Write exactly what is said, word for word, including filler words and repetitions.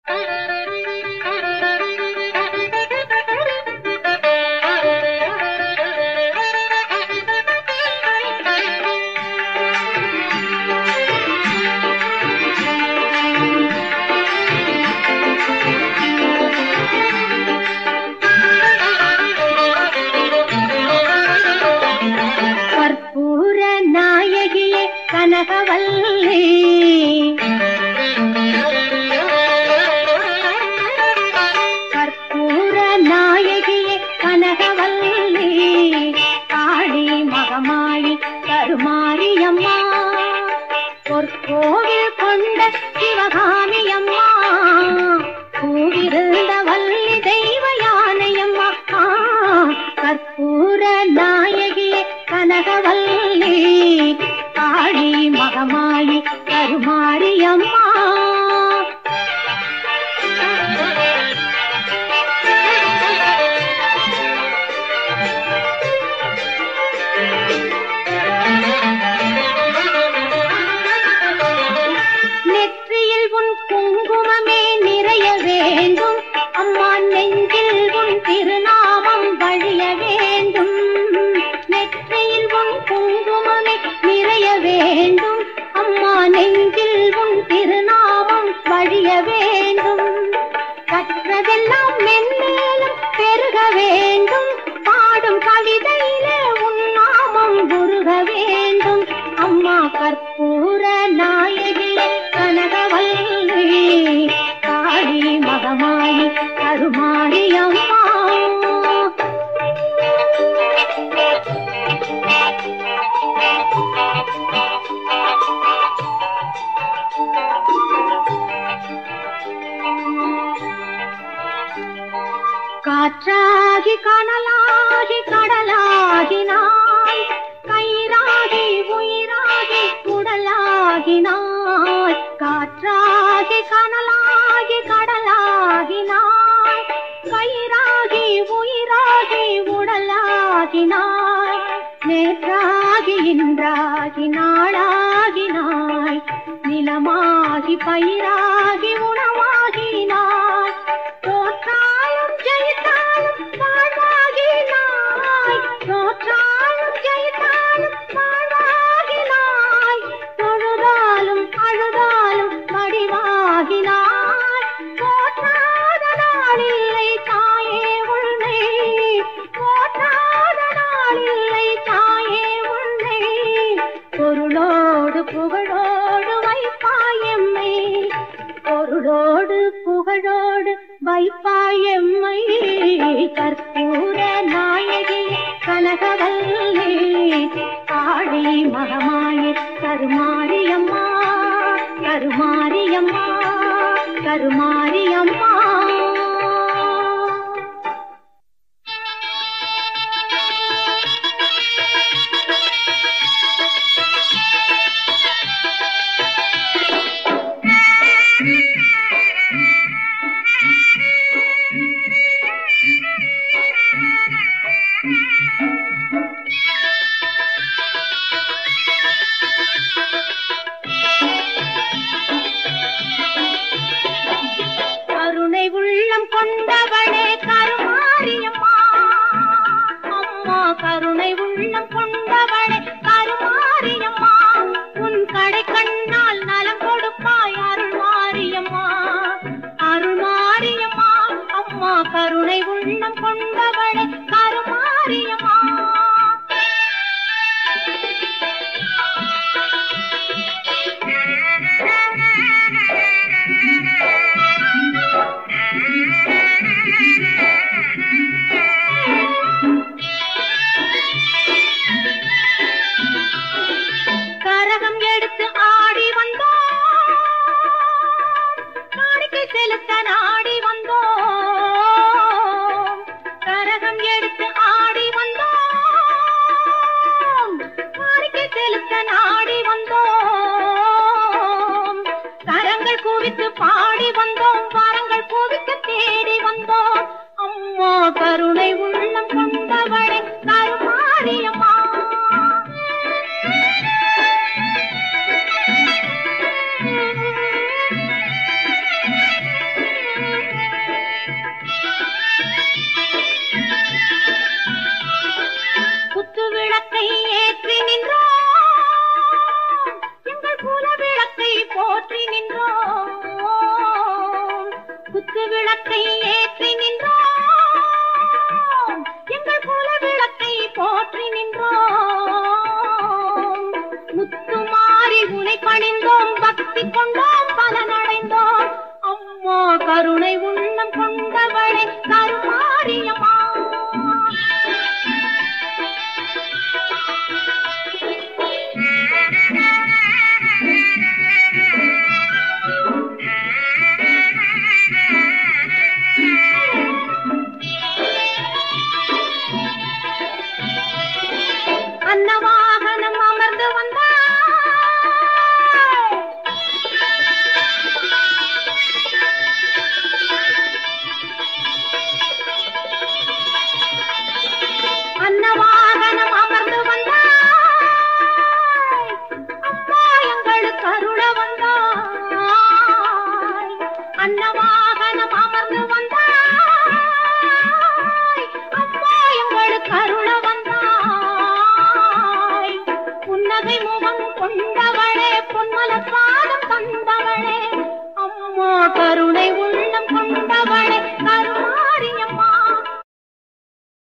கனகவல்லி கற்பூர நாயகியே கனகவல்லி காளி மகமாயி கருமாரியம்மா பொற்கோவில் கொண்ட சிவகாமியம்மா பூவிருந்த வள்ளி தெய்வ யானையம்மா கற்பூர நாயகியே கனகவல்லி காளி மகமாயி கருமாரியம்மா நெற்றியில் உன் குங்குமமே நிறைய வேண்டும் அம்மா நெஞ்சில் உன் திருநாமம் வழிய வேண்டும் நெற்றியில் உன் குங்குமமே நிறைய வேண்டும் அம்மா நெஞ்சில் உன் திருநாமம் வழிய வேண்டும் கற்றதெல்லாம் மென்மேலும் பெருக வேண்டும் பாடும் கவிதையிலே உன் நாமம் உருக வேண்டும் அம்மா கற்பூர நாயகியே கனகவல்லி காளி மகமாயி கருமாரியம்மா காற்றாகி கனலாகி கடலாகினாய் கயிறாகி உயிராகி உடலாகினாய் காற்றாகி கனலாகி கடலாகினாய் கயிறாகி உயிராகி உடலாகினாய் நேற்றாகி இன்றாகி நாளாகினாய் நிலமாகி பயிராகி உணவாகினாய் தோற்றாலும் ஜெயித்தாலும் வாழ்வாகினாய் தோற்றாலும் ஜெயித்தாலும் வாழ்வாகினாய் தொழுதாலும் அழுதாலும் வடிவாகினாய் போற்றாத நாளில்லை தாயே உன்னை போற்றாத நாளில்லை தாயே உன்னை பொருளோடு புகழோடு வைப்பாயம்மை பொருளோடு புகழோடு வைப்பாயம்மை கற்பூர நாயகி கனகவல்லி காளி மகமாயி கருமாரியம்மா கருமாரியம்மா கருமாரியம்மா கருணை உள்ளம் கொண்டவளே கருமாரியம்மா அம்மா கருணை உள்ளம் கொண்டவளே கருமாரியம்மா உன் கடை கண்ணால் நலம் கொடுப்பாய் அருள்மாரியம்மா அருள்மாரியம்மா அம்மா கருணை உள்ளம் கொண்டவளே கருமாரியம்மா கரகம் எடுத்து ஆடி வந்தோம் காணிக்கை செலுத்த நாடி வந்தோம் கரகம் எடுத்து ஆடி வந்தோம் காணிக்கை செலுத்த நாடி வந்தோம் கரங்கள் குவித்து பாடி வந்தோம் வரங்கள் குவித்து தேடி வந்தோம் அம்மா கருணை உள்ளம் கொண்டவளே கருமாரியம்மா விளக்கை ஏற்றி நின்றோம், எங்கள் குல விளக்கை போற்றி நின்றோம். முத்துமாரி உனை பணிந்தோம், பக்தி கொண்டோம், பலனடைந்தோம். அம்மா கருணை உள்ளம் கொண்டவளே கருணை